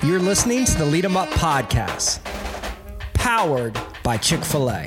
You're listening to the Lead 'em Up podcast, powered by Chick-fil-A.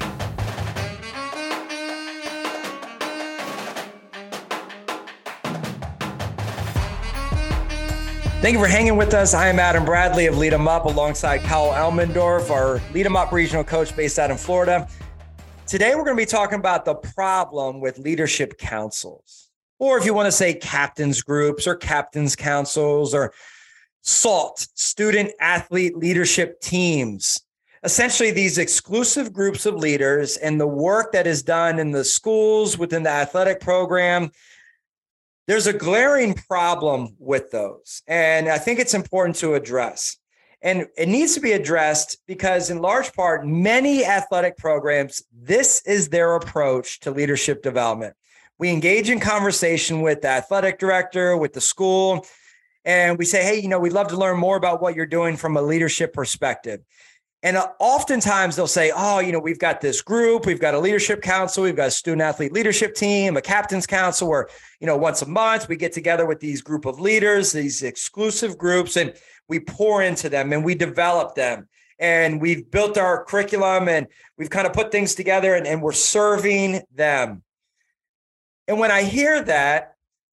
Thank you for hanging with us. I am Adam Bradley of Lead 'em Up alongside Kyle Elmendorf, our Lead 'em Up regional coach based out in Florida. Today, we're going to be talking about the problem with leadership councils, or if you want to say captains groups or captains councils or SALT, student athlete leadership teams. Essentially, these exclusive groups of leaders and the work that is done in the schools within the athletic program. There's a glaring problem with those, and I think it's important to address. And it needs to be addressed because, in large part, many athletic programs, this is their approach to leadership development. We engage in conversation with the athletic director, with the school, and we say, hey, we'd love to learn more about what you're doing from a leadership perspective. And oftentimes they'll say, we've got this group, we've got a leadership council, we've got a student athlete leadership team, a captain's council where, once a month we get together with these group of leaders, these exclusive groups, and we pour into them and we develop them. And we've built our curriculum and we've kind of put things together and we're serving them. And when I hear that,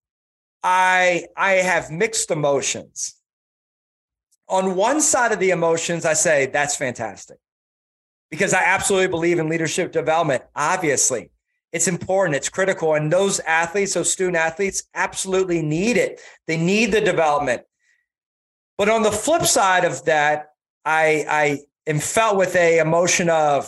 I have mixed emotions. On one side of the emotions, I say, that's fantastic, because I absolutely believe in leadership development. Obviously, it's important, it's critical. And those athletes, those student athletes, absolutely need it. They need the development. But on the flip side of that, I am felt with a emotion of,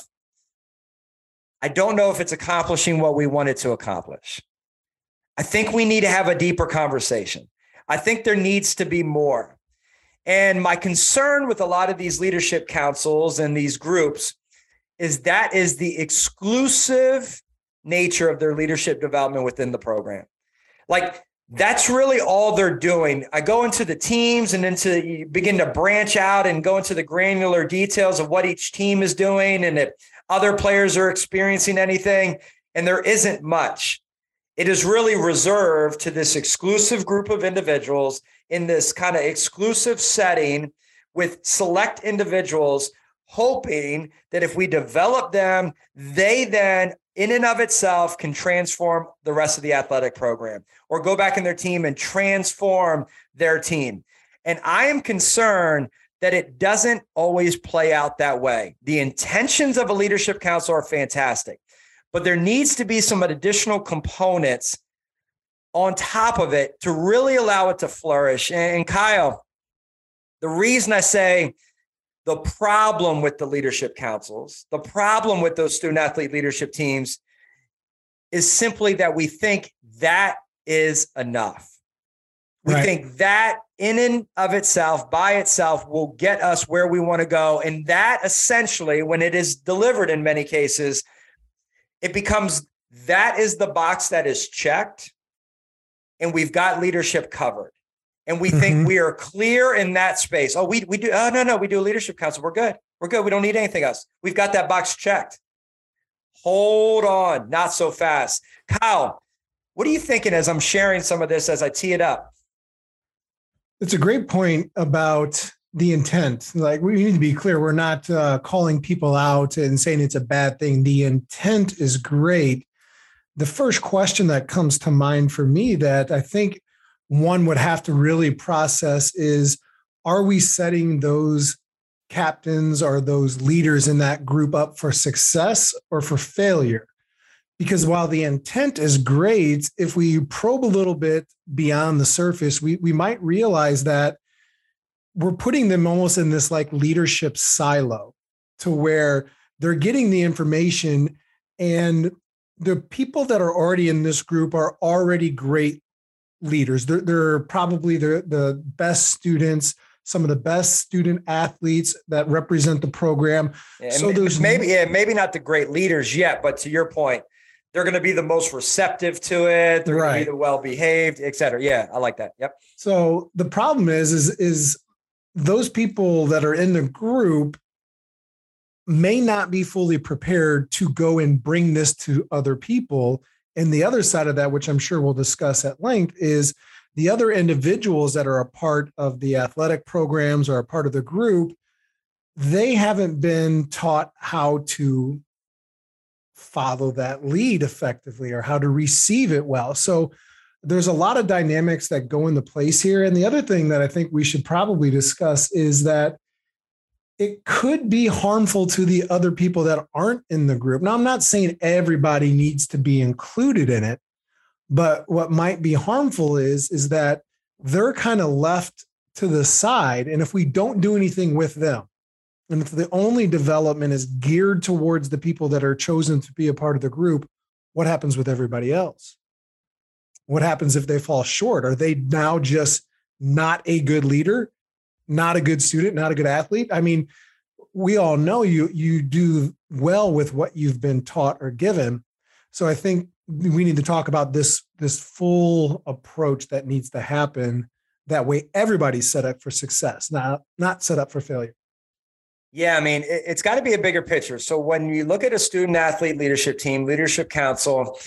I don't know if it's accomplishing what we wanted to accomplish. I think we need to have a deeper conversation. I think there needs to be more. And my concern with a lot of these leadership councils and these groups is that is the exclusive nature of their leadership development within the program. Like, that's really all they're doing. I go into the teams and you begin to branch out and go into the granular details of what each team is doing and if other players are experiencing anything, and there isn't much. It is really reserved to this exclusive group of individuals in this kind of exclusive setting with select individuals, hoping that if we develop them, they then in and of itself can transform the rest of the athletic program or go back in their team and transform their team. And I am concerned that it doesn't always play out that way. The intentions of a leadership council are fantastic, but there needs to be some additional components on top of it to really allow it to flourish. And Kyle, the reason I say the problem with the leadership councils, the problem with those student athlete leadership teams is simply that we think that is enough. We think that in and of itself, by itself, will get us where we want to go. And that essentially, when it is delivered in many cases, it becomes, that is the box that is checked and we've got leadership covered. And we think we are clear in that space. We do. Oh, no, we do a leadership council. We're good. We don't need anything else. We've got that box checked. Hold on. Not so fast. Kyle, what are you thinking as I'm sharing some of this as I tee it up? It's a great point about the intent. Like, we need to be clear. We're not calling people out and saying it's a bad thing. The intent is great. The first question that comes to mind for me that I think one would have to really process is, are we setting those captains or those leaders in that group up for success or for failure? Because while the intent is great, if we probe a little bit beyond the surface, we might realize that we're putting them almost in this like leadership silo to where they're getting the information, and the people that are already in this group are already great leaders. They're probably the best students, some of the best student athletes that represent the program. Yeah, so there's maybe not the great leaders yet, but to your point, they're going to be the most receptive to it. They're going to be the well-behaved, et cetera. Yeah, I like that. Yep. So the problem is those people that are in the group may not be fully prepared to go and bring this to other people. And the other side of that, which I'm sure we'll discuss at length, is the other individuals that are a part of the athletic programs or a part of the group, they haven't been taught how to follow that lead effectively or how to receive it well. So there's a lot of dynamics that go into place here. And the other thing that I think we should probably discuss is that it could be harmful to the other people that aren't in the group. Now, I'm not saying everybody needs to be included in it, but what might be harmful is that they're kind of left to the side. And if we don't do anything with them, and if the only development is geared towards the people that are chosen to be a part of the group, what happens with everybody else? What happens if they fall short? Are they now just not a good leader, not a good student, not a good athlete? I mean, we all know you do well with what you've been taught or given. So I think we need to talk about this full approach that needs to happen. That way everybody's set up for success, not set up for failure. Yeah, I mean, it's got to be a bigger picture. So when you look at a student athlete leadership team, leadership council,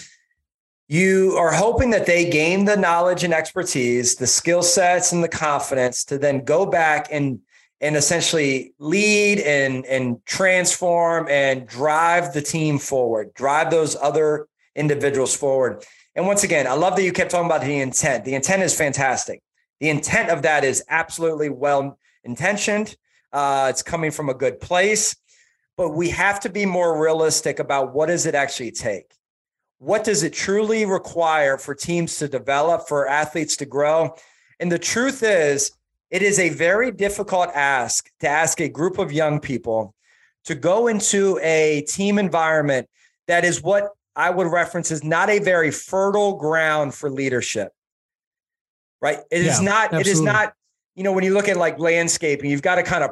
you are hoping that they gain the knowledge and expertise, the skill sets and the confidence to then go back and essentially lead and transform and drive the team forward, drive those other individuals forward. And once again, I love that you kept talking about the intent. The intent is fantastic. The intent of that is absolutely well-intentioned. It's coming from a good place, but we have to be more realistic about what does it actually take? What does it truly require for teams to develop, for athletes to grow? And the truth is, it is a very difficult ask to ask a group of young people to go into a team environment that is what I would reference as not a very fertile ground for leadership, right? It is not, when you look at like landscaping, you've got to kind of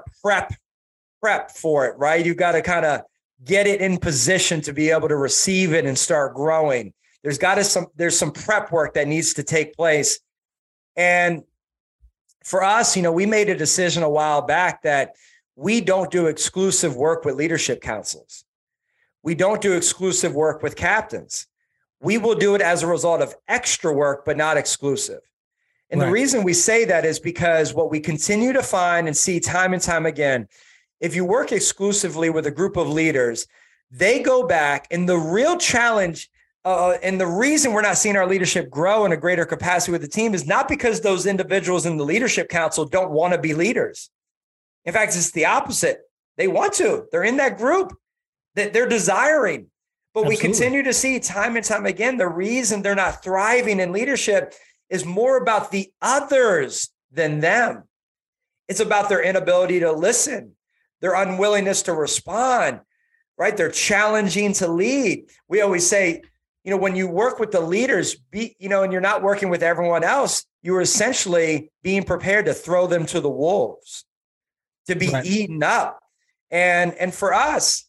prep for it, right? You've got to kind of get it in position to be able to receive it and start growing. There's some prep work that needs to take place. And for us, we made a decision a while back that we don't do exclusive work with leadership councils. We don't do exclusive work with captains. We will do it as a result of extra work, but not exclusive. And The reason we say that is because what we continue to find and see time and time again, if you work exclusively with a group of leaders, they go back, and the real challenge and the reason we're not seeing our leadership grow in a greater capacity with the team is not because those individuals in the leadership council don't want to be leaders. In fact, it's the opposite. They want to. They're in that group that they're desiring. But Absolutely. We continue to see time and time again, the reason they're not thriving in leadership is more about the others than them. It's about their inability to listen, their unwillingness to respond, right? They're challenging to lead. We always say, when you work with the leaders, and you're not working with everyone else, you're essentially being prepared to throw them to the wolves, to be eaten up. And for us,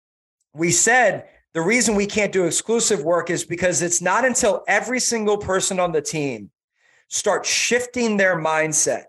we said the reason we can't do exclusive work is because it's not until every single person on the team starts shifting their mindset,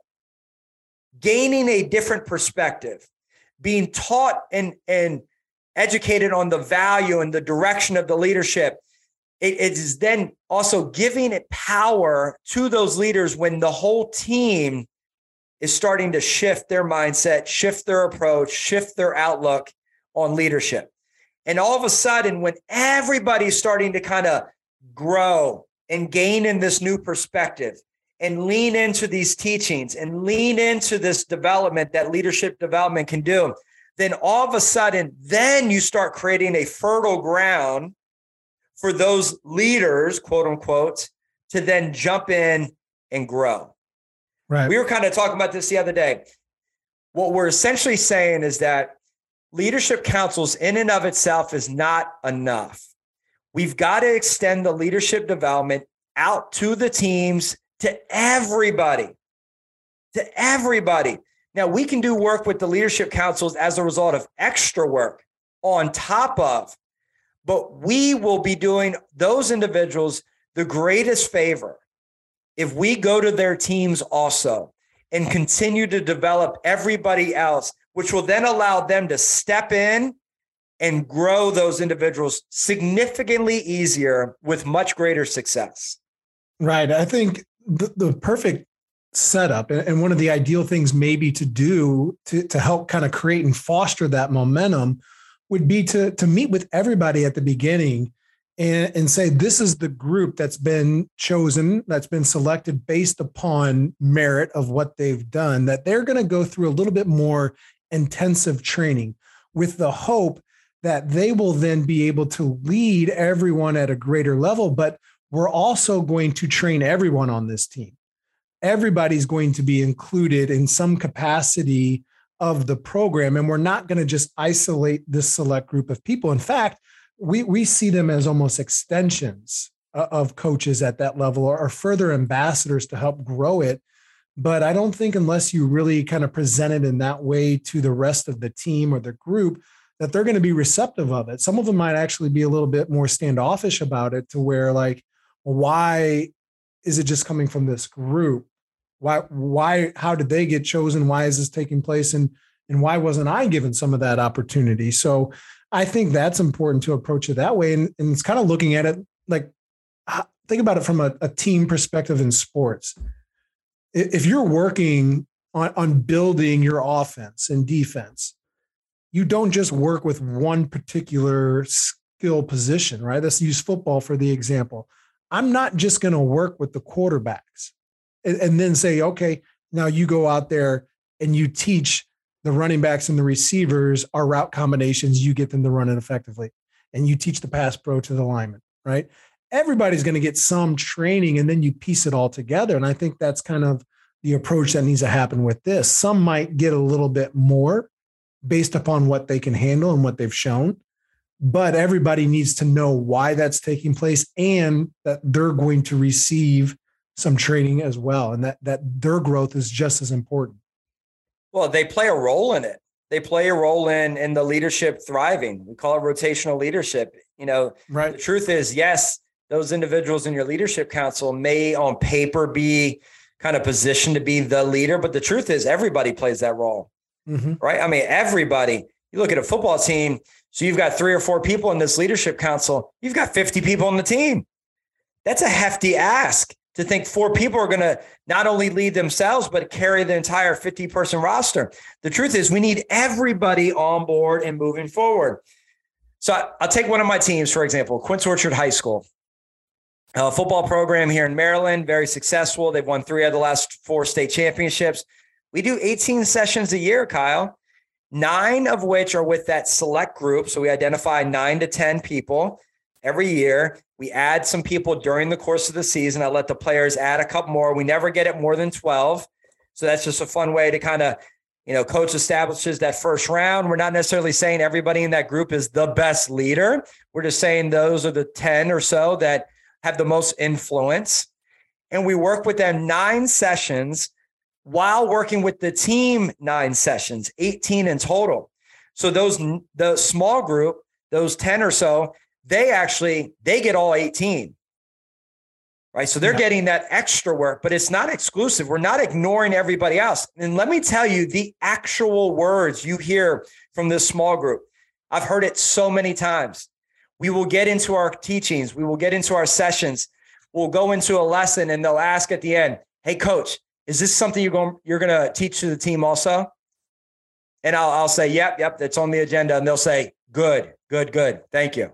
gaining a different perspective, being taught and educated on the value and the direction of the leadership. It is then also giving it power to those leaders when the whole team is starting to shift their mindset, shift their approach, shift their outlook on leadership. And all of a sudden, when everybody's starting to kind of grow and gain in this new perspective and lean into these teachings and lean into this development that leadership development can do, then all of a sudden, then you start creating a fertile ground for those leaders, quote unquote, to then jump in and grow. Right. We were kind of talking about this the other day. What we're essentially saying is that leadership councils in and of itself is not enough. We've got to extend the leadership development out to the teams, to everybody. Now, we can do work with the leadership councils as a result of extra work on top of, but we will be doing those individuals the greatest favor if we go to their teams also and continue to develop everybody else, which will then allow them to step in and grow those individuals significantly easier with much greater success. Right. I think the perfect setup and one of the ideal things maybe to do to help kind of create and foster that momentum would be to meet with everybody at the beginning and say, this is the group that's been chosen, that's been selected based upon merit of what they've done, that they're going to go through a little bit more intensive training with the hope that they will then be able to lead everyone at a greater level. But we're also going to train everyone on this team. Everybody's going to be included in some capacity of the program. And we're not going to just isolate this select group of people. In fact, we see them as almost extensions of coaches at that level or further ambassadors to help grow it. But I don't think unless you really kind of present it in that way to the rest of the team or the group, that they're going to be receptive of it. Some of them might actually be a little bit more standoffish about it, to where like, why is it just coming from this group? Why, how did they get chosen? Why is this taking place? And why wasn't I given some of that opportunity? So I think that's important to approach it that way. And it's kind of looking at it like, think about it from a team perspective in sports. If you're working on building your offense and defense, you don't just work with one particular skill position, right? Let's use football for the example. I'm not just going to work with the quarterbacks and then say, okay, now you go out there and you teach the running backs and the receivers our route combinations, you get them to run it effectively. And you teach the pass pro to the lineman, right? Everybody's going to get some training and then you piece it all together. And I think that's kind of the approach that needs to happen with this. Some might get a little bit more based upon what they can handle and what they've shown, but everybody needs to know why that's taking place and that they're going to receive some training as well. And that their growth is just as important. Well, they play a role in it. They play a role in the leadership thriving. We call it rotational leadership. You know, right. The truth is, yes, those individuals in your leadership council may on paper be kind of positioned to be the leader, but the truth is everybody plays that role, right? I mean, everybody. You look at a football team, so you've got 3 or 4 people in this leadership council. You've got 50 people on the team. That's a hefty ask to think 4 people are going to not only lead themselves, but carry the entire 50-person roster. The truth is we need everybody on board and moving forward. So I'll take one of my teams, for example, Quince Orchard High School. A football program here in Maryland, very successful. They've won 3 of the last 4 state championships. We do 18 sessions a year, Kyle, 9 of which are with that select group. So we identify 9 to 10 people every year. We add some people during the course of the season. I let the players add a couple more. We never get it more than 12. So that's just a fun way to kind of, coach establishes that first round. We're not necessarily saying everybody in that group is the best leader. We're just saying those are the 10 or so that have the most influence. And we work with them 9 sessions while working with the team 9 sessions, 18 in total. So the small group, those 10 or so, they get all 18, right? So they're getting that extra work, but it's not exclusive. We're not ignoring everybody else. And let me tell you the actual words you hear from this small group. I've heard it so many times. We will get into our teachings. We will get into our sessions. We'll go into a lesson and they'll ask at the end, hey, coach, is this something you're going to teach to the team also? And I'll say, yep, that's on the agenda. And they'll say, good. Thank you.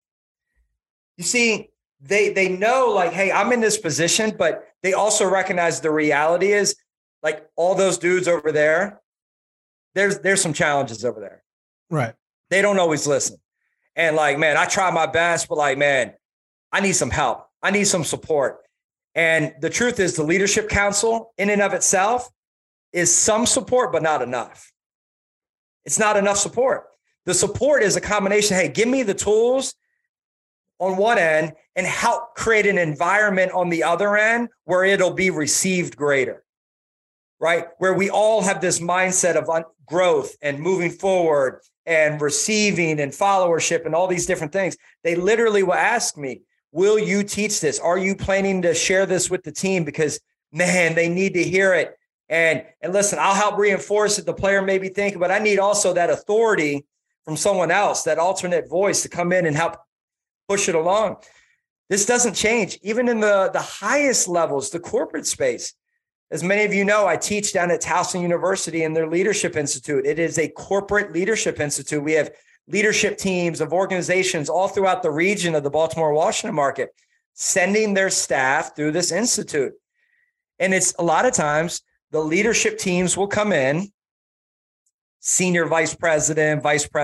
You see, they know like, hey, I'm in this position, but they also recognize the reality is like all those dudes over there, there's some challenges over there. Right. They don't always listen. And like, man, I try my best, but like, man, I need some help. I need some support. And the truth is the leadership council in and of itself is some support, but not enough. It's not enough support. The support is a combination. Hey, give me the tools on one end and help create an environment on the other end where it'll be received greater, right? Where we all have this mindset of growth and moving forward and receiving and followership and all these different things. They literally will ask me, will you teach this? Are you planning to share this with the team? Because man, they need to hear it. And listen, I'll help reinforce it. The player may be thinking, but I need also that authority from someone else, that alternate voice to come in and help push it along. This doesn't change, even in the highest levels, the corporate space. As many of you know, I teach down at Towson University in their Leadership Institute. It is a corporate leadership institute. We have leadership teams of organizations all throughout the region of the Baltimore-Washington market, sending their staff through this institute. And it's a lot of times the leadership teams will come in, senior vice president,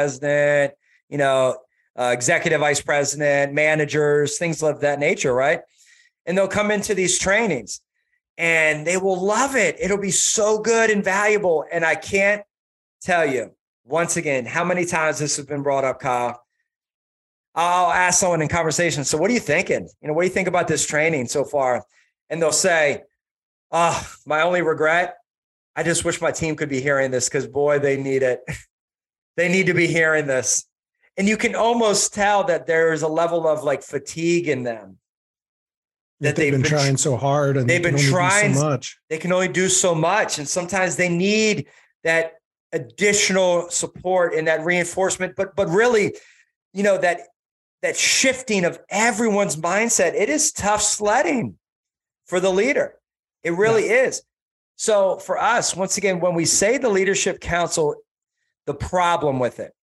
executive vice president, managers, things of that nature, right? And they'll come into these trainings and they will love it. It'll be so good and valuable. And I can't tell you, once again, how many times this has been brought up, Kyle. I'll ask someone in conversation, so what are you thinking? What do you think about this training so far? And they'll say, my only regret, I just wish my team could be hearing this because, boy, they need it. They need to be hearing this. And you can almost tell that there's a level of like fatigue in them. That they've been trying so hard and they've been trying so much. They can only do so much. And sometimes they need that additional support and that reinforcement. But really, that shifting of everyone's mindset, it is tough sledding for the leader. It really is. So for us, once again, when we say the Leadership Council, the problem with it,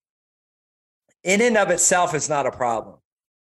in and of itself is not a problem.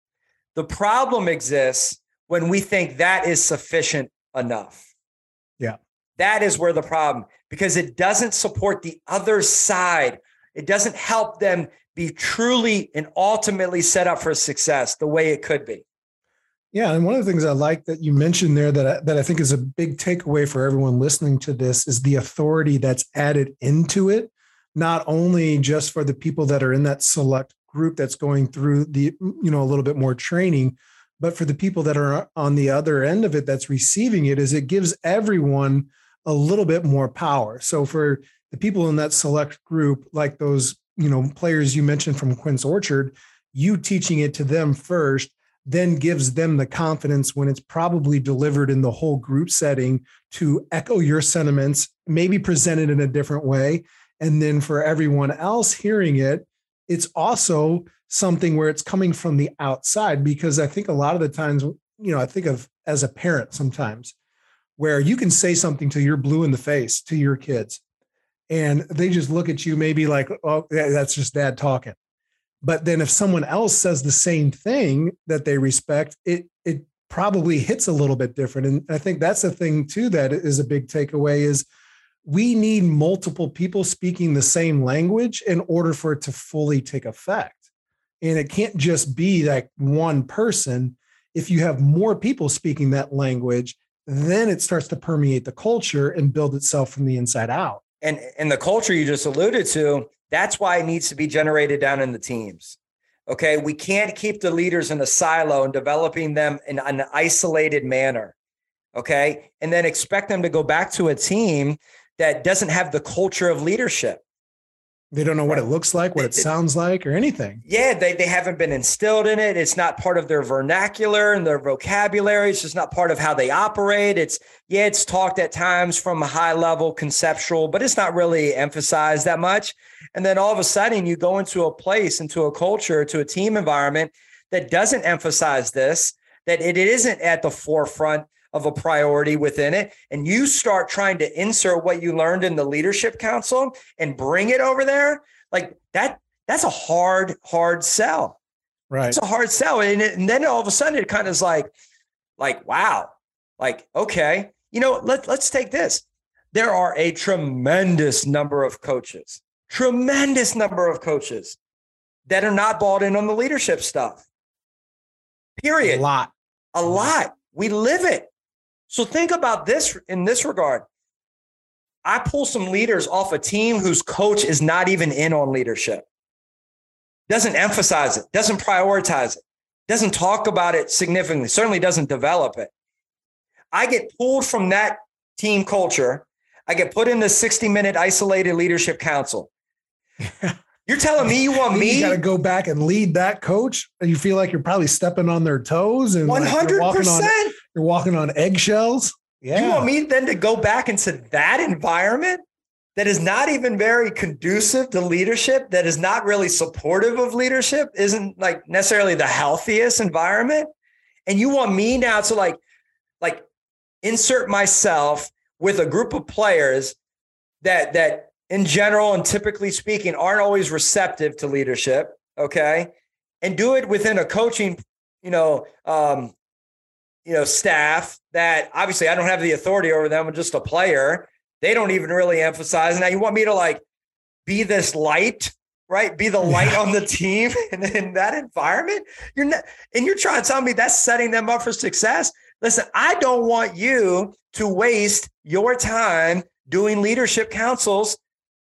The problem exists when we think that is sufficient enough. Yeah. That is where the problem, because it doesn't support the other side. It doesn't help them be truly and ultimately set up for success the way it could be. Yeah. And one of the things I like that you mentioned there that I think is a big takeaway for everyone listening to this is the authority that's added into it, not only just for the people that are in that select group that's going through a little bit more training, but for the people that are on the other end of it that's receiving it, is it gives everyone a little bit more power. So for the people in that select group, like those, players you mentioned from Quince Orchard, you teaching it to them first, then gives them the confidence when it's probably delivered in the whole group setting to echo your sentiments, maybe presented in a different way. And then for everyone else hearing it, it's also something where it's coming from the outside, because I think a lot of the times, I think of as a parent sometimes where you can say something till you're blue in the face to your kids and they just look at you maybe like, oh, that's just dad talking. But then if someone else says the same thing that they respect, it probably hits a little bit different. And I think that's the thing too, that is a big takeaway is we need multiple people speaking the same language in order for it to fully take effect. And it can't just be like one person. If you have more people speaking that language, then it starts to permeate the culture and build itself from the inside out. And the culture you just alluded to, that's why it needs to be generated down in the teams. Okay. We can't keep the leaders in a silo and developing them in an isolated manner. Okay. And then expect them to go back to a team that doesn't have the culture of leadership. They don't know what it looks like, what it sounds like, or anything. Yeah, they haven't been instilled in it. It's not part of their vernacular and their vocabulary. It's just not part of how they operate. It's talked at times from a high level conceptual, but it's not really emphasized that much. And then all of a sudden you go into a place, into a culture, to a team environment that doesn't emphasize this, that it isn't at the forefront of a priority within it. And you start trying to insert what you learned in the Leadership Council and bring it over there. Like that's a hard sell. Right. It's a hard sell. And then all of a sudden it kind of is like, wow, like, okay, let's take this. There are a tremendous number of coaches that are not bought in on the leadership stuff. Period. A lot. We live it. So think about this in this regard. I pull some leaders off a team whose coach is not even in on leadership, doesn't emphasize it, doesn't prioritize it, doesn't talk about it significantly, certainly doesn't develop it. I get pulled from that team culture. I get put in the 60-minute isolated leadership council. You're telling me you want me? You got to go back and lead that coach, and you feel like you're probably stepping on their toes, and 100%. You're walking on eggshells. Yeah. You want me then to go back into that environment that is not even very conducive to leadership, that is not really supportive of leadership, isn't like necessarily the healthiest environment, And you want me now to like insert myself with a group of players that in general and typically speaking aren't always receptive to leadership. Okay. And do it within a coaching, staff that obviously I don't have the authority over them. I'm just a player. They don't even really emphasize. Now you want me to like be this light, right? Be the light on the team and in that environment. You're trying to tell me that's setting them up for success. Listen, I don't want you to waste your time doing leadership councils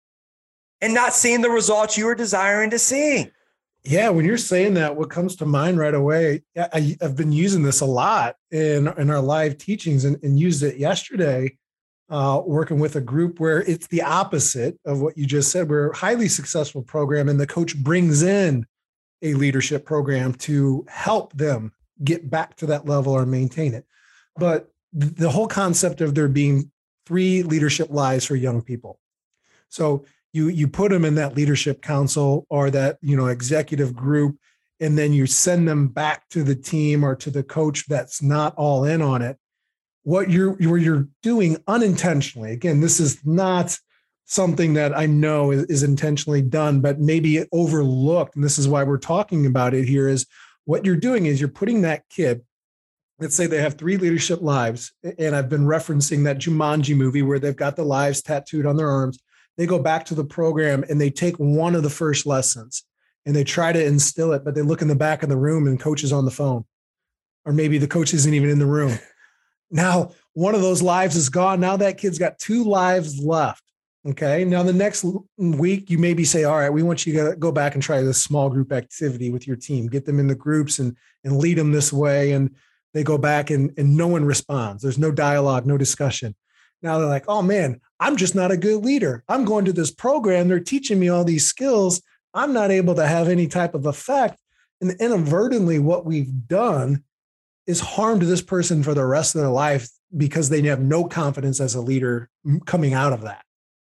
and not seeing the results you are desiring to see. Yeah, when you're saying that, what comes to mind right away, I've been using this a lot in our live teachings and used it yesterday, working with a group where it's the opposite of what you just said. We're a highly successful program, and the coach brings in a leadership program to help them get back to that level or maintain it. But the whole concept of there being 3 leadership lives for young people. So you put them in that leadership council or that, executive group, and then you send them back to the team or to the coach that's not all in on it. What you're doing unintentionally, again, this is not something that I know is intentionally done, but maybe overlooked. And this is why we're talking about it here, is what you're doing is you're putting that kid, let's say they have 3 leadership lives. And I've been referencing that Jumanji movie where they've got the lives tattooed on their arms. They go back to the program and they take one of the first lessons and they try to instill it, but they look in the back of the room and coach is on the phone, or maybe the coach isn't even in the room. Now, one of those lives is gone. Now that kid's got 2 lives left. Okay. Now the next week you maybe say, all right, we want you to go back and try this small group activity with your team, get them in the groups and lead them this way. And they go back and no one responds. There's no dialogue, no discussion. Now they're like, oh man, I'm just not a good leader. I'm going to this program. They're teaching me all these skills. I'm not able to have any type of effect. And inadvertently, what we've done is harmed this person for the rest of their life because they have no confidence as a leader coming out of that.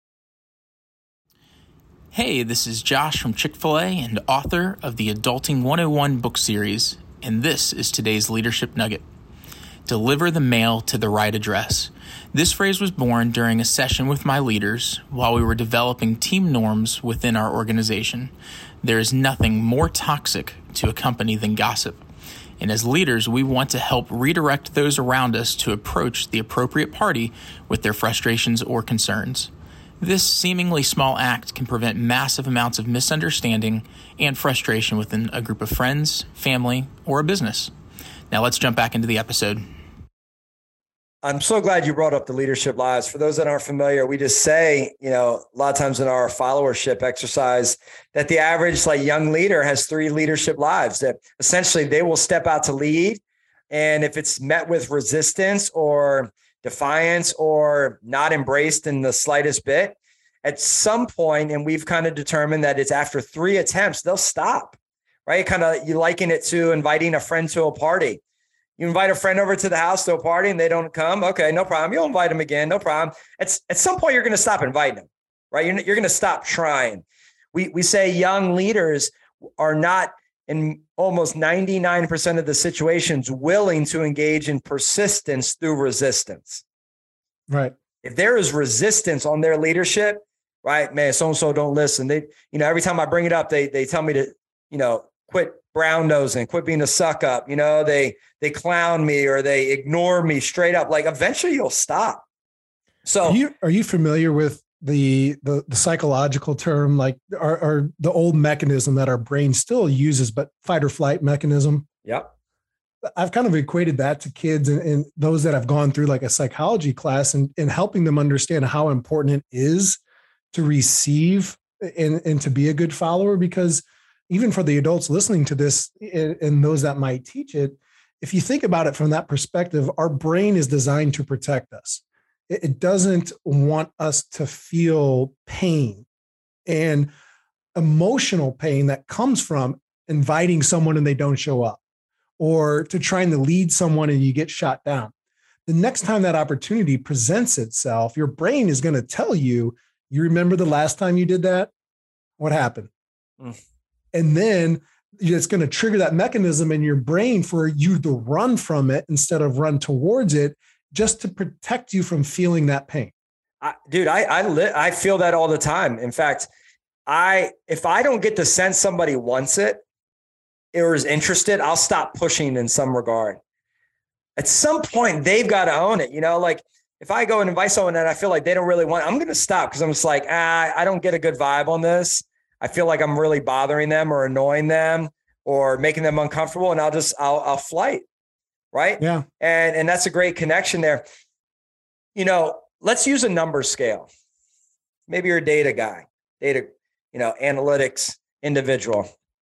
Hey, this is Josh from Chick-fil-A and author of the Adulting 101 book series, and this is today's leadership nugget. Deliver the mail to the right address. This phrase was born during a session with my leaders while we were developing team norms within our organization. There is nothing more toxic to a company than gossip. And as leaders, we want to help redirect those around us to approach the appropriate party with their frustrations or concerns. This seemingly small act can prevent massive amounts of misunderstanding and frustration within a group of friends, family, or a business. Now let's jump back into the episode. I'm so glad you brought up the leadership lives. For those that aren't familiar, we just say, a lot of times in our followership exercise that the average young leader has 3 leadership lives, that essentially they will step out to lead. And if it's met with resistance or defiance or not embraced in the slightest bit, at some point, and we've kind of determined that it's after 3 attempts, they'll stop, right? You liken it to inviting a friend to a party. You invite a friend over to the house to a party and they don't come. Okay, no problem. You'll invite them again. No problem. At some point, you're going to stop inviting them, right? You're going to stop trying. We say young leaders are not, in almost 99% of the situations, willing to engage in persistence through resistance. Right. If there is resistance on their leadership, right, man, so-and-so don't listen. They, every time I bring it up, they tell me to, quit brown nosing, quit being a suck up. They clown me or they ignore me straight up. Eventually you'll stop. So are you familiar with the psychological term, or the old mechanism that our brain still uses, but fight or flight mechanism? Yep. I've kind of equated that to kids and those that have gone through a psychology class and helping them understand how important it is to receive and to be a good follower. Because even for the adults listening to this and those that might teach it, if you think about it from that perspective, our brain is designed to protect us. It doesn't want us to feel pain and emotional pain that comes from inviting someone and they don't show up, or to trying to lead someone and you get shot down. The next time that opportunity presents itself, your brain is going to tell you, you remember the last time you did that? What happened? And then it's going to trigger that mechanism in your brain for you to run from it instead of run towards it, just to protect you from feeling that pain. I feel that all the time. In fact, if I don't get the sense somebody wants it or is interested, I'll stop pushing in some regard. At some point, they've got to own it. Like if I go and invite someone and I feel like they don't really want it, I'm going to stop because I'm just like, I don't get a good vibe on this. I feel like I'm really bothering them or annoying them or making them uncomfortable. And I'll flight. Right. Yeah. And that's a great connection there. Let's use a number scale. Maybe you're a data guy, analytics individual.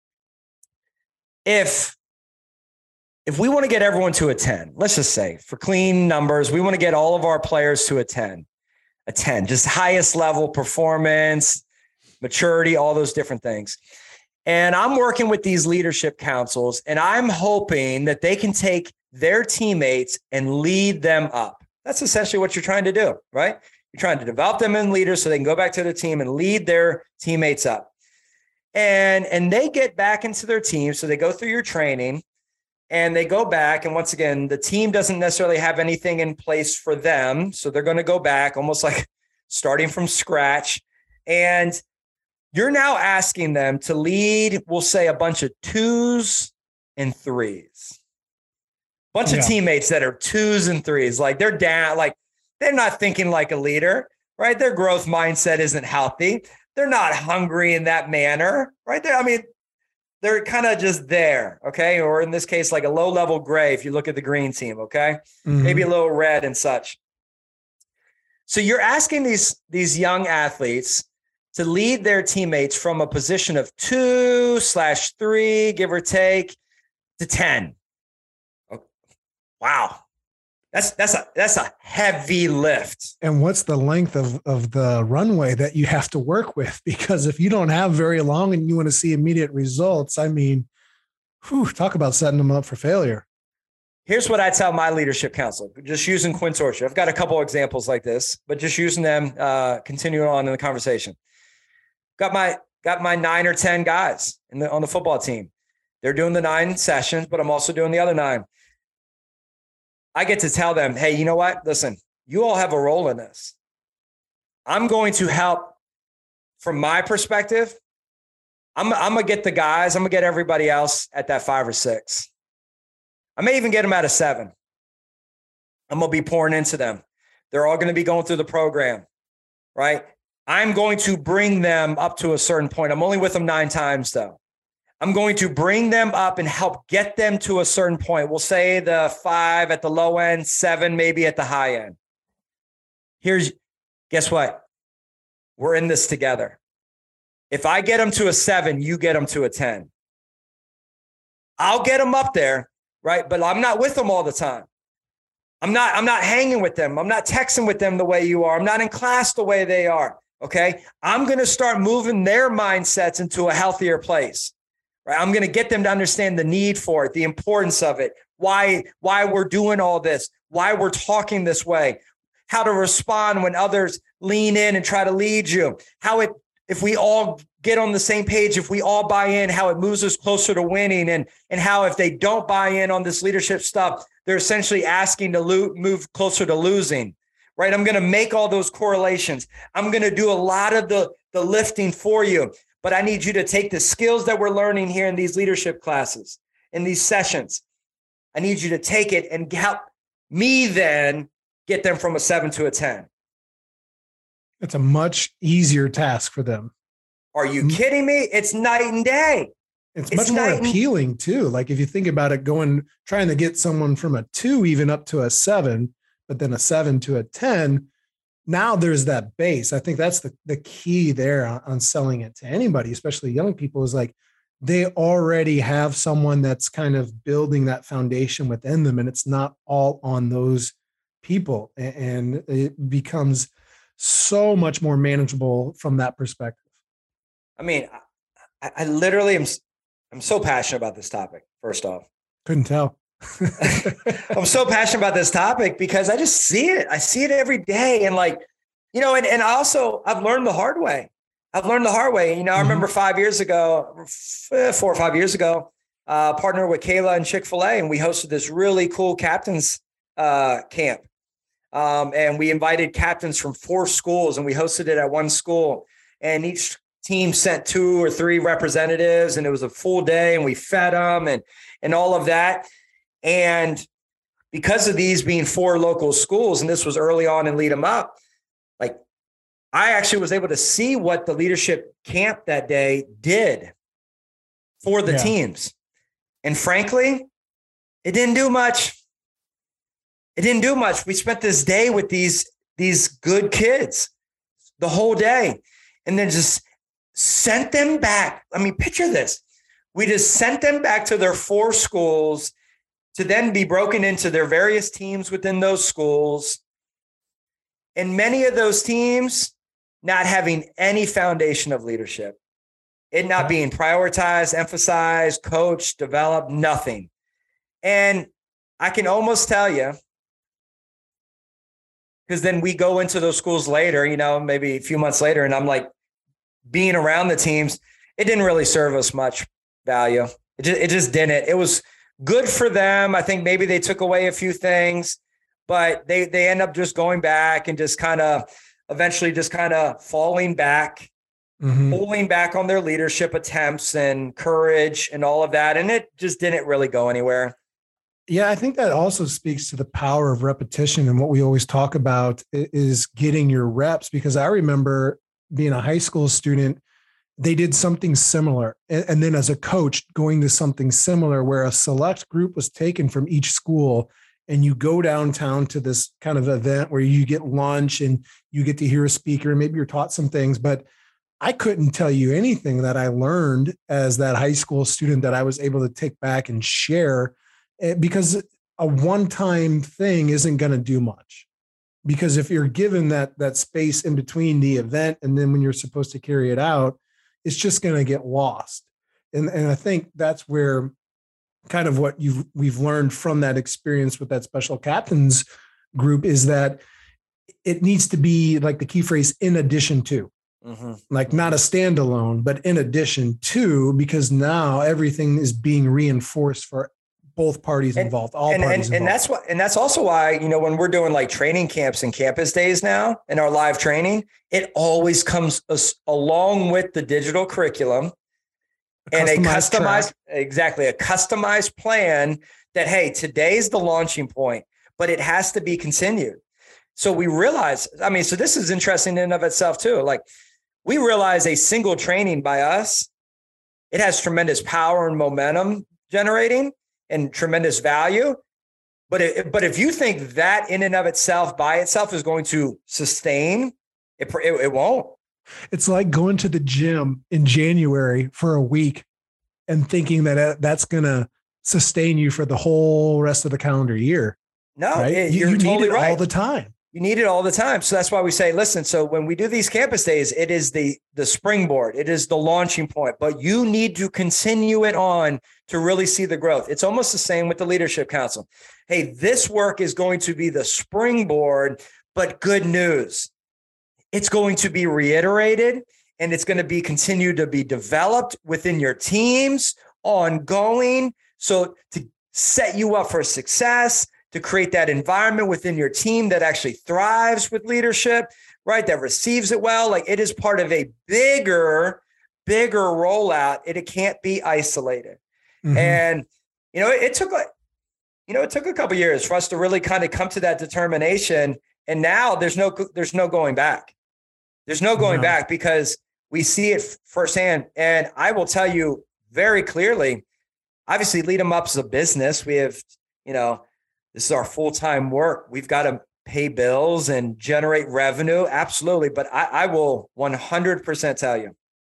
If we want to get everyone to a 10, let's just say for clean numbers, we want to get all of our players to a 10, just highest level performance, maturity, all those different things. And I'm working with these leadership councils and I'm hoping that they can take their teammates and lead them up. That's essentially what you're trying to do, right? You're trying to develop them in leaders so they can go back to their team and lead their teammates up. And they get back into their team. So they go through your training and they go back. And once again, the team doesn't necessarily have anything in place for them. So they're going to go back almost like starting from scratch. And you're now asking them to lead, we'll say a bunch of 2s and 3s. Bunch of teammates that are 2s and 3s, like they're down, like they're not thinking like a leader, right? Their growth mindset isn't healthy. They're not hungry in that manner, right? They're kind of just there, okay? Or in this case, like a low-level gray if you look at the green team, okay? Mm-hmm. Maybe a little red and such. So you're asking these young athletes to lead their teammates from a position of 2/3, give or take, to 10. Wow. That's a heavy lift. And what's the length of the runway that you have to work with? Because if you don't have very long and you want to see immediate results, I mean, talk about setting them up for failure. Here's what I tell my leadership council, just using Quince Orchard. I've got a couple examples like this, but just using them, continuing on in the conversation. Got my 9 or 10 guys on the football team. They're doing the 9 sessions, but I'm also doing the other 9. I get to tell them, hey, you know what? Listen, you all have a role in this. I'm going to help from my perspective. I'm going to get the guys. I'm going to get everybody else at that 5 or 6. I may even get them at a 7. I'm going to be pouring into them. They're all going to be going through the program, right? I'm going to bring them up to a certain point. I'm only with them 9 times though. I'm going to bring them up and help get them to a certain point. We'll say the 5 at the low end, 7 maybe at the high end. Guess what? We're in this together. If I get them to a 7, you get them to a 10. I'll get them up there, right? But I'm not with them all the time. I'm not hanging with them. I'm not texting with them the way you are. I'm not in class the way they are, okay? I'm going to start moving their mindsets into a healthier place. Right? I'm going to get them to understand the need for it, the importance of it, why we're doing all this, why we're talking this way, how to respond when others lean in and try to lead you, if we all get on the same page, if we all buy in, how it moves us closer to winning, and how if they don't buy in on this leadership stuff, they're essentially asking to move closer to losing. Right? I'm going to make all those correlations. I'm going to do a lot of the lifting for you. But I need you to take the skills that we're learning here in these leadership classes, in these sessions. I need you to take it and help me then get them from a 7 to a 10. It's a much easier task for them. Are you kidding me? It's night and day. It's much more appealing too. Like if you think about it, trying to get someone from a 2 even up to a 7, but then a 7 to a 10, now there's that base. I think that's the key there on selling it to anybody, especially young people, is like they already have someone that's kind of building that foundation within them, and it's not all on those people. And it becomes so much more manageable from that perspective. I mean, I literally I'm so passionate about this topic, first off. Couldn't tell. I'm so passionate about this topic because I just see it. I see it every day. And and I've learned the hard way. I've learned the hard way. I remember 4 or 5 years ago, partnered with Kayla and Chick-fil-A, and we hosted this really cool captains camp. And we invited captains from 4 schools, and we hosted it at one school, and each team sent 2 or 3 representatives, and it was a full day, and we fed them and all of that. And because of these being 4 local schools, and this was early on in Lead 'em Up, like I actually was able to see what the leadership camp that day did for the teams. And frankly, it didn't do much. It didn't do much. We spent this day with these good kids the whole day, and then just sent them back. I mean, picture this. We just sent them back to their 4 schools to then be broken into their various teams within those schools. And many of those teams not having any foundation of leadership, it not being prioritized, emphasized, coached, developed, nothing. And I can almost tell you, because then we go into those schools later, maybe a few months later, and I'm like, being around the teams, it didn't really serve us much value. It just didn't. It was good for them. I think maybe they took away a few things, but they end up just going back and just kind of eventually just kind of falling back, pulling back on their leadership attempts and courage and all of that. And it just didn't really go anywhere. Yeah, I think that also speaks to the power of repetition. And what we always talk about is getting your reps, because I remember being a high school student, they did something similar. And then as a coach, going to something similar where a select group was taken from each school, and you go downtown to this kind of event where you get lunch and you get to hear a speaker, and maybe you're taught some things, but I couldn't tell you anything that I learned as that high school student that I was able to take back and share, because a one-time thing isn't going to do much. Because if you're given that space in between the event and then when you're supposed to carry it out, it's just going to get lost. And I think that's where kind of what we've learned from that experience with that special captains group is that it needs to be, like the key phrase, in addition to, like not a standalone, but in addition to, because now everything is being reinforced for both parties involved, all parties involved. And that's also why, when we're doing like training camps and campus days now in our live training, it always comes along with the digital curriculum and a customized plan that, hey, today's the launching point, but it has to be continued. So we realize, so this is interesting in and of itself too. Like, we realize a single training by us, it has tremendous power and momentum generating and tremendous value. But if you think that in and of itself, by itself, is going to sustain, it won't. It's like going to the gym in January for a week and thinking that that's going to sustain you for the whole rest of the calendar year. No, right? You're totally right. All the time. You need it all the time. So that's why we say, listen, so when we do these campus days, it is the springboard. It is the launching point, but you need to continue it on to really see the growth. It's almost the same with the Leadership Council. Hey, this work is going to be the springboard, but good news. It's going to be reiterated, and it's going to be continued to be developed within your teams, ongoing. So to set you up for success, to create that environment within your team that actually thrives with leadership, right? That receives it well. Like, it is part of a bigger rollout. It can't be isolated. And, it took a couple of years for us to really kind of come to that determination. And now there's no going back. There's no going back, because we see it firsthand. And I will tell you very clearly, obviously Lead 'em Up is a business. We have, this is our full-time work. We've got to pay bills and generate revenue. Absolutely. But I will 100% tell you,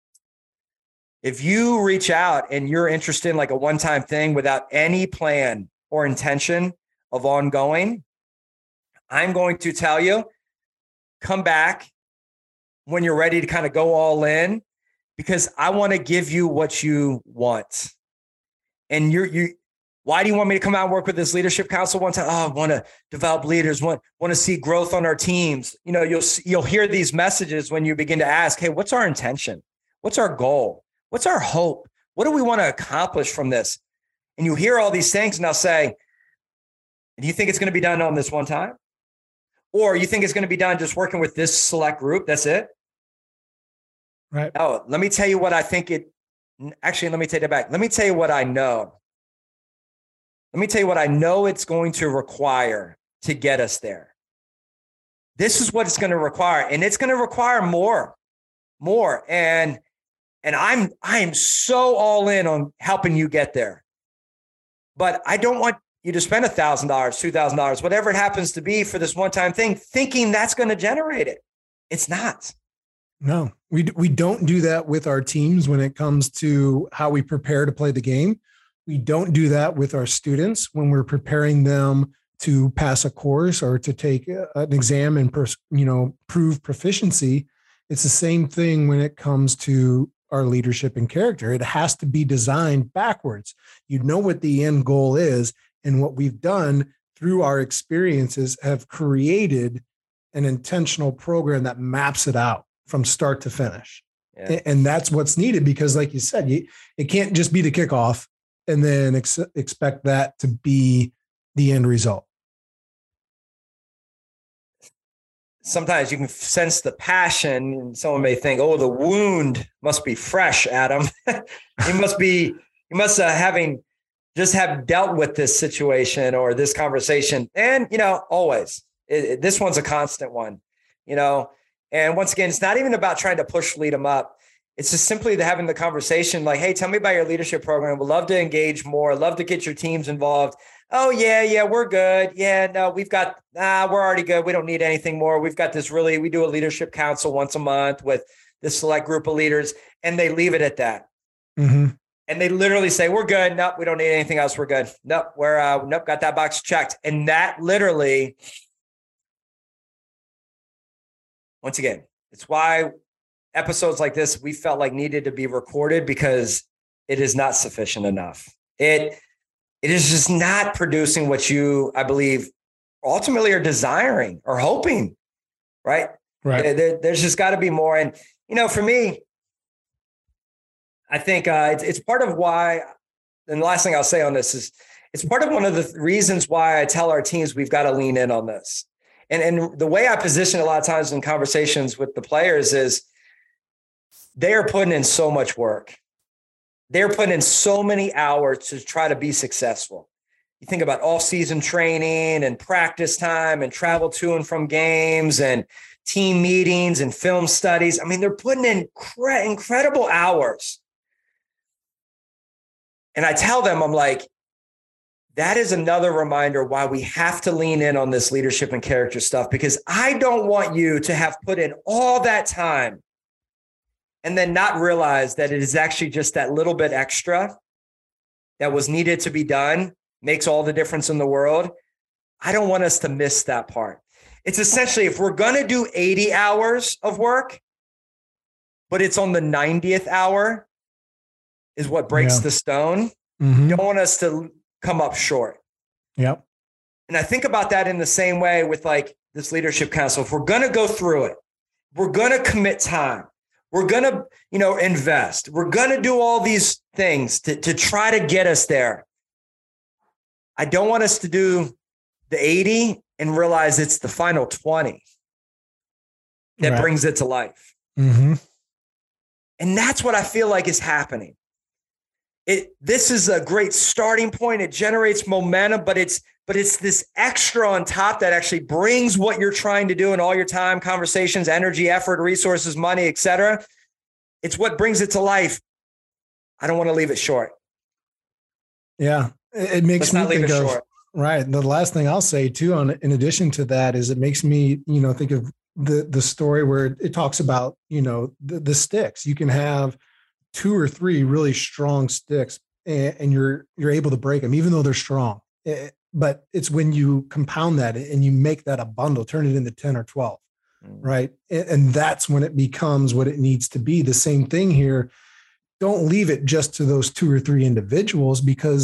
if you reach out and you're interested in like a one-time thing without any plan or intention of ongoing, I'm going to tell you, come back when you're ready to kind of go all in, because I want to give you what you want. And Why do you want me to come out and work with this leadership council one time? Oh, I want to develop leaders, want to see growth on our teams. You'll hear these messages when you begin to ask, hey, what's our intention? What's our goal? What's our hope? What do we want to accomplish from this? And you hear all these things and I'll say, do you think it's going to be done on this one time? Or you think it's going to be done just working with this select group? That's it? Right. Oh, let me tell you what I think actually, let me take that back. Let me tell you what I know. Let me tell you what I know it's going to require to get us there. This is what it's going to require. And it's going to require more. And I'm so all in on helping you get there. But I don't want you to spend $1,000, $2,000, whatever it happens to be for this one-time thing, thinking that's going to generate it. It's not. No, we don't do that with our teams when it comes to how we prepare to play the game. We don't do that with our students when we're preparing them to pass a course or to take an exam and prove proficiency. It's the same thing when it comes to our leadership and character. It has to be designed backwards. You know what the end goal is, and what we've done through our experiences have created an intentional program that maps it out from start to finish. Yeah. And that's what's needed, because like you said, it can't just be the kickoff and then expect that to be the end result. Sometimes you can sense the passion, and someone may think, oh, the wound must be fresh, Adam. you must have dealt with this situation or this conversation. And, always, this one's a constant one, and once again, it's not even about trying to lead them up. It's just simply having the conversation like, hey, tell me about your leadership program. We'd love to engage more. Love to get your teams involved. Oh, yeah, we're good. Yeah, no, we're already good. We don't need anything more. We've got this we do a leadership council once a month with this select group of leaders, and they leave it at that. Mm-hmm. And they literally say, we're good. Nope, we don't need anything else. We're good. Nope, got that box checked. And that literally, once again, it's why episodes like this, we felt like needed to be recorded, because it is not sufficient enough. It is just not producing what you, I believe, ultimately are desiring or hoping, right? Right. There's just got to be more. And, for me, I think it's part of why, and the last thing I'll say on this is, it's part of one of the reasons why I tell our teams we've got to lean in on this. And the way I position a lot of times in conversations with the players is, they are putting in so much work. They're putting in so many hours to try to be successful. You think about off-season training and practice time and travel to and from games and team meetings and film studies. I mean, they're putting in incredible hours. And I tell them, I'm like, that is another reminder why we have to lean in on this leadership and character stuff, because I don't want you to have put in all that time and then not realize that it is actually just that little bit extra that was needed to be done, makes all the difference in the world. I don't want us to miss that part. It's essentially, if we're going to do 80 hours of work, but it's on the 90th hour is what breaks the stone. Mm-hmm. You don't want us to come up short. Yep. And I think about that in the same way with like this leadership council. If we're going to go through it, we're going to commit time. We're going to, invest. We're going to do all these things to try to get us there. I don't want us to do the 80 and realize it's the final 20 that brings it to life. Mm-hmm. And that's what I feel like is happening. This is a great starting point. It generates momentum, but it's this extra on top that actually brings what you're trying to do in all your time, conversations, energy, effort, resources, money, etc. It's what brings it to life. I don't want to leave it short. Yeah. It makes me think of, short. Right. The last thing I'll say too, in addition to that, is it makes me, think of the story where it talks about, the sticks. You can have 2 or 3 really strong sticks and you're able to break them, even though they're strong. But it's when you compound that and you make that a bundle, turn it into 10 or 12, right? And that's when it becomes what it needs to be. The same thing here. Don't leave it just to those 2 or 3 individuals, because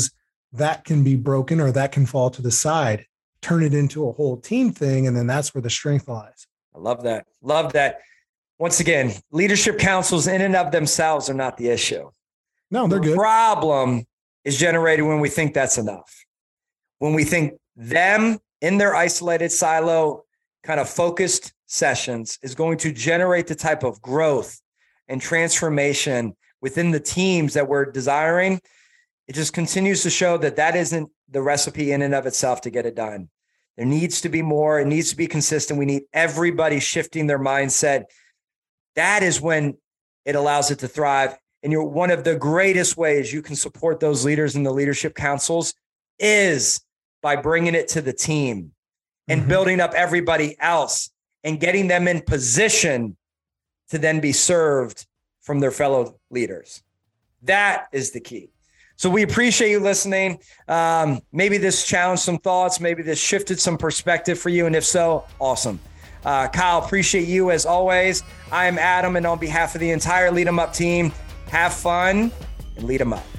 that can be broken or that can fall to the side, turn it into a whole team thing. And then that's where the strength lies. I love that. Love that. Once again, leadership councils in and of themselves are not the issue. No, they're good. The problem is generated when we think that's enough. When we think them in their isolated silo kind of focused sessions is going to generate the type of growth and transformation within the teams that we're desiring, it just continues to show that that isn't the recipe in and of itself to get it done. There needs to be more. It needs to be consistent. We need everybody shifting their mindset. That is when it allows it to thrive. And one of the greatest ways you can support those leaders in the leadership councils is by bringing it to the team and building up everybody else and getting them in position to then be served from their fellow leaders. That is the key. So we appreciate you listening. Maybe this challenged some thoughts. Maybe this shifted some perspective for you. And if so, awesome. Kyle, appreciate you as always. I am Adam, and on behalf of the entire Lead 'em Up team, have fun and lead 'em up.